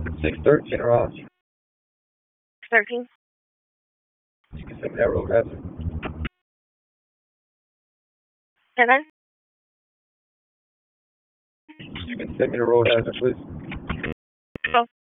613 or off. 13. You can send me that road hazard. And then? You can send me the road hazard, please.